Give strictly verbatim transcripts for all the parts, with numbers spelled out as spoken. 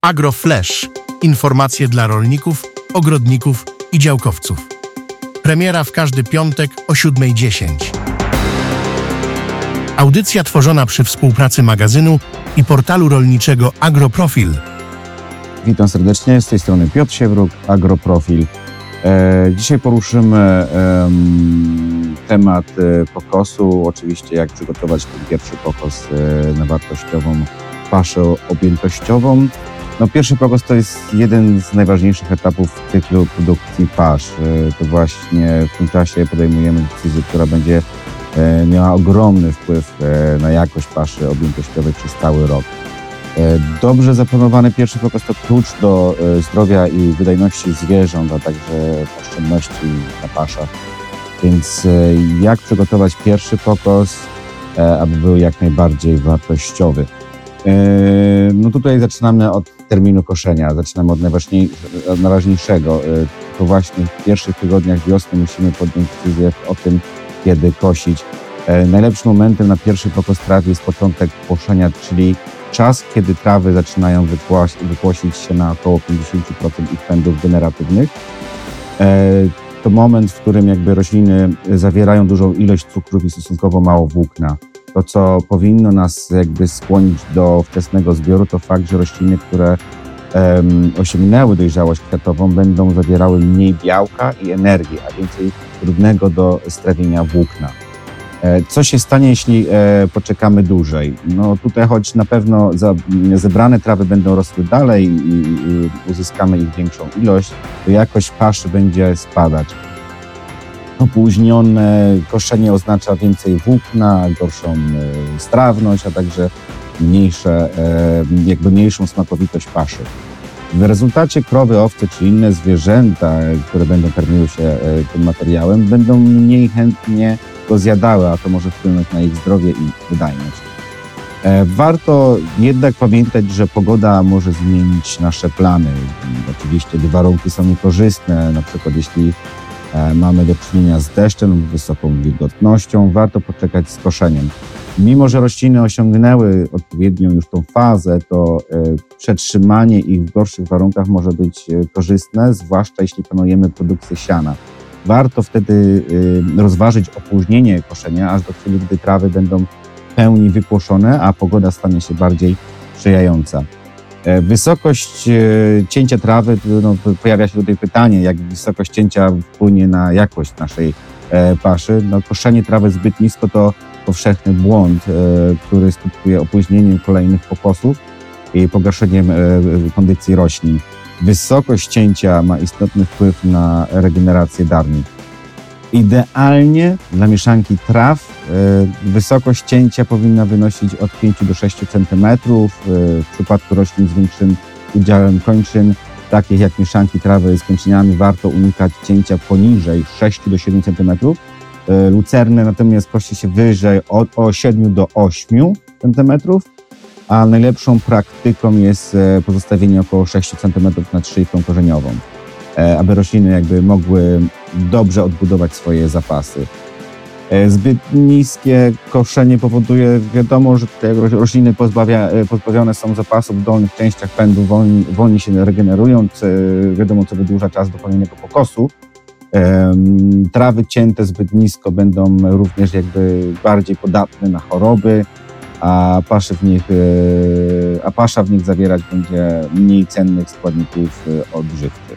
AgroFlash. Informacje dla rolników, ogrodników i działkowców. Premiera w każdy piątek o siódmej dziesięć. Audycja tworzona przy współpracy magazynu i portalu rolniczego AgroProfil. Witam serdecznie, z tej strony Piotr Siewruk, AgroProfil. E, dzisiaj poruszymy e, temat e, pokosu, oczywiście jak przygotować ten pierwszy pokos e, na wartościową paszę objętościową. No, pierwszy pokos to jest jeden z najważniejszych etapów cyklu produkcji pasz. E, to właśnie w tym czasie podejmujemy decyzję, która będzie e, miała ogromny wpływ e, na jakość paszy objętościowej przez cały rok. Dobrze zaplanowany pierwszy pokos to klucz do zdrowia i wydajności zwierząt, a także oszczędności na paszach. Więc jak przygotować pierwszy pokos, aby był jak najbardziej wartościowy? No tutaj zaczynamy od terminu koszenia, zaczynamy od najważniejszego. To właśnie w pierwszych tygodniach wiosny musimy podjąć decyzję o tym, kiedy kosić. Najlepszym momentem na pierwszy pokos traw jest początek koszenia, czyli czas, kiedy trawy zaczynają wykłos- wykłosić się na około pięćdziesiąt procent ich pędów generatywnych. E, to moment, w którym jakby rośliny zawierają dużą ilość cukrów i stosunkowo mało włókna. To, co powinno nas jakby skłonić do wczesnego zbioru, to fakt, że rośliny, które um, osiągnęły dojrzałość kwiatową, będą zawierały mniej białka i energii, a więcej trudnego do strawienia włókna. Co się stanie, jeśli e, poczekamy dłużej? No tutaj, choć na pewno za, zebrane trawy będą rosły dalej i, i uzyskamy ich większą ilość, to jakość paszy będzie spadać. Opóźnione koszenie oznacza więcej włókna, gorszą e, strawność, a także mniejsze, e, jakby mniejszą smakowitość paszy. W rezultacie krowy, owce czy inne zwierzęta, które będą karmiły się e, tym materiałem, będą mniej chętnie go zjadały, a to może wpłynąć na ich zdrowie i wydajność. E, warto jednak pamiętać, że pogoda może zmienić nasze plany. Oczywiście, gdy warunki są niekorzystne, na przykład jeśli e, mamy do czynienia z deszczem lub wysoką wilgotnością, warto poczekać z koszeniem. Mimo że rośliny osiągnęły odpowiednią już tą fazę, to e, przetrzymanie ich w gorszych warunkach może być e, korzystne, zwłaszcza jeśli planujemy produkcję siana. Warto wtedy y, rozważyć opóźnienie koszenia, aż do chwili, gdy trawy będą w pełni wykłoszone, a pogoda stanie się bardziej sprzyjająca. E, wysokość e, cięcia trawy, no, pojawia się tutaj pytanie, jak wysokość cięcia wpłynie na jakość naszej e, paszy. No, koszenie trawy zbyt nisko to powszechny błąd, e, który skutkuje opóźnieniem kolejnych pokosów i pogarszeniem e, kondycji roślin. Wysokość cięcia ma istotny wpływ na regenerację darni. Idealnie dla mieszanki traw y, wysokość cięcia powinna wynosić od pięciu do sześciu centymetrów. Y, w przypadku roślin z większym udziałem kończyn, takich jak mieszanki trawy z kończynami, warto unikać cięcia poniżej sześciu do siedmiu centymetrów. Y, lucernę natomiast kości się wyżej od od siedmiu do ośmiu centymetrów. A najlepszą praktyką jest pozostawienie około sześciu centymetrów nad szyjką korzeniową, aby rośliny jakby mogły dobrze odbudować swoje zapasy. Zbyt niskie koszenie powoduje, wiadomo, że te rośliny pozbawia, pozbawione są zapasów w dolnych częściach pędu, wolniej, wolniej się regenerują, wiadomo, co wydłuża czas do kolejnego pokosu. Trawy cięte zbyt nisko będą również jakby bardziej podatne na choroby, a, paszy w nich, a pasza w nich zawierać będzie mniej cennych składników odżywczych.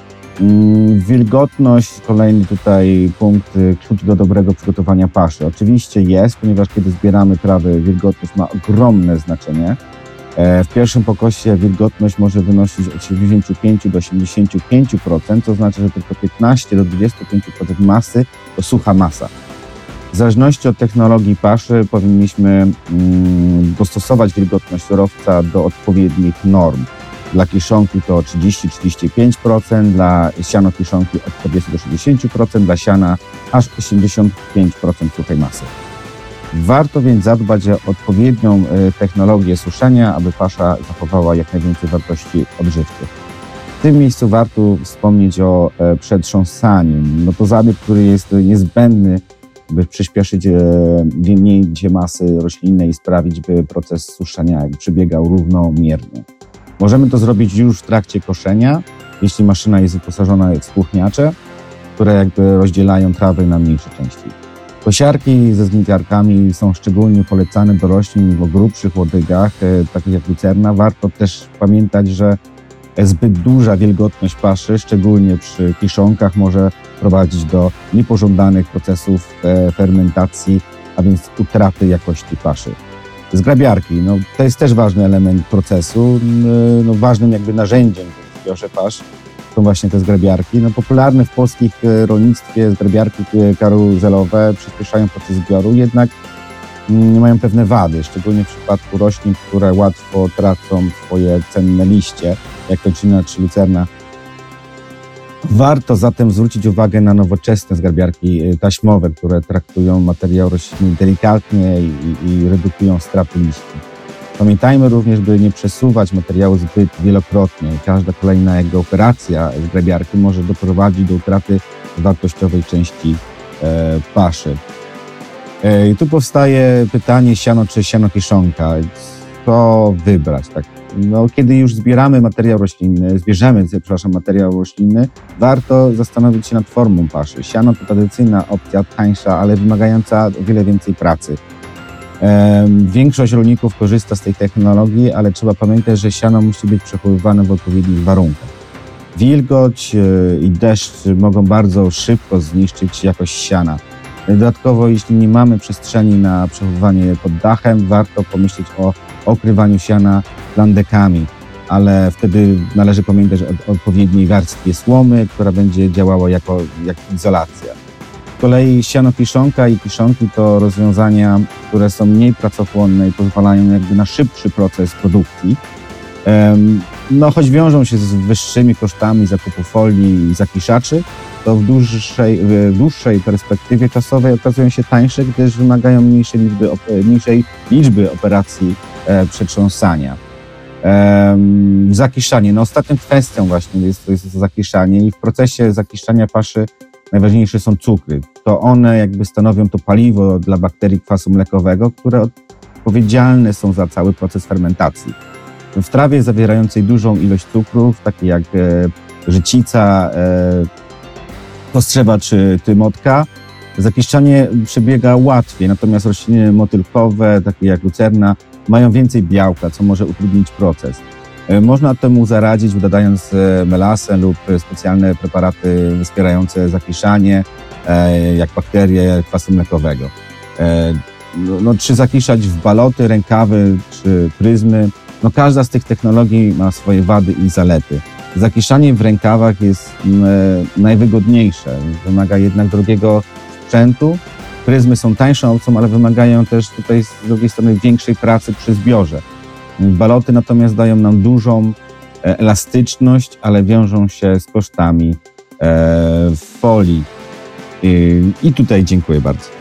Wilgotność, kolejny tutaj punkt, klucz do dobrego przygotowania paszy. Oczywiście jest, ponieważ kiedy zbieramy trawy, wilgotność ma ogromne znaczenie. W pierwszym pokosie wilgotność może wynosić od siedemdziesięciu pięciu do osiemdziesięciu pięciu procent, co znaczy, że tylko piętnaście do dwudziestu pięciu procent masy to sucha masa. W zależności od technologii paszy powinniśmy mm, dostosować wilgotność surowca do odpowiednich norm. Dla kiszonki to trzydzieści do trzydziestu pięciu procent, dla sianokiszonki od czterdziestu do sześćdziesięciu procent, dla siana aż osiemdziesiąt pięć procent suchej masy. Warto więc zadbać o odpowiednią technologię suszenia, aby pasza zachowała jak najwięcej wartości odżywczych. W tym miejscu warto wspomnieć o przetrząsaniu. No to zabieg, który jest niezbędny, by przyspieszyć gnięcie masy roślinnej i sprawić, by proces suszenia przebiegał równomiernie. Możemy to zrobić już w trakcie koszenia, jeśli maszyna jest wyposażona w spłuchniacze, które jakby rozdzielają trawy na mniejsze części. Kosiarki ze zgniatarkami są szczególnie polecane do roślin o grubszych łodygach, takich jak lucerna. Warto też pamiętać, że zbyt duża wilgotność paszy, szczególnie przy kiszonkach, może prowadzić do niepożądanych procesów fermentacji, a więc utraty jakości paszy. Zgrabiarki, no, to jest też ważny element procesu. No, ważnym jakby narzędziem w zbiorze pasz są właśnie te zgrabiarki. No, popularne w polskim rolnictwie zgrabiarki karuzelowe przyspieszają proces zbioru, jednak mają pewne wady, szczególnie w przypadku roślin, które łatwo tracą swoje cenne liście, jak kończyna czy lucerna. Warto zatem zwrócić uwagę na nowoczesne zgrabiarki taśmowe, które traktują materiał roślinny delikatnie i, i redukują straty liści. Pamiętajmy również, by nie przesuwać materiału zbyt wielokrotnie. Każda kolejna jego operacja zgrabiarki może doprowadzić do utraty wartościowej części e, paszy. E, I tu powstaje pytanie, siano czy siano kiszonka. Co wybrać? Tak? No, kiedy już zbieramy materiał roślinny, zbierzemy, przepraszam, materiał roślinny, warto zastanowić się nad formą paszy. Siano to tradycyjna opcja, tańsza, ale wymagająca o wiele więcej pracy. Większość rolników korzysta z tej technologii, ale trzeba pamiętać, że siano musi być przechowywane w odpowiednich warunkach. Wilgoć i deszcz mogą bardzo szybko zniszczyć jakość siana. Dodatkowo, jeśli nie mamy przestrzeni na przechowywanie pod dachem, warto pomyśleć o okrywaniu siana landekami, ale wtedy należy pamiętać o odpowiedniej warstwie słomy, która będzie działała jako jak izolacja. Z kolei siano kiszonka i kiszonki to rozwiązania, które są mniej pracochłonne i pozwalają jakby na szybszy proces produkcji. No, choć wiążą się z wyższymi kosztami zakupu folii i zakiszaczy, to w dłuższej, w dłuższej perspektywie czasowej okazują się tańsze, gdyż wymagają mniejszej liczby, mniejszej liczby operacji e, przetrząsania. E, zakiszanie. No, ostatnią kwestią właśnie jest to, jest to zakiszanie i w procesie zakiszania paszy najważniejsze są cukry. To one jakby stanowią to paliwo dla bakterii kwasu mlekowego, które odpowiedzialne są za cały proces fermentacji. W trawie zawierającej dużą ilość cukrów, takie jak e, życica, e, kostrzewa czy tymotka, zakiszczanie przebiega łatwiej, natomiast rośliny motylkowe, takie jak lucerna, mają więcej białka, co może utrudnić proces. E, można temu zaradzić, dodając melasę lub specjalne preparaty wspierające zakiszanie, e, jak bakterie kwasu mlekowego. E, no, no, czy zakiszać w baloty, rękawy czy pryzmy? No, każda z tych technologii ma swoje wady i zalety. Zakiszanie w rękawach jest e, najwygodniejsze, wymaga jednak drogiego sprzętu. Pryzmy są tańszą opcją, ale wymagają też tutaj z drugiej strony większej pracy przy zbiorze. Baloty natomiast dają nam dużą e, elastyczność, ale wiążą się z kosztami e, folii. I, I tutaj dziękuję bardzo.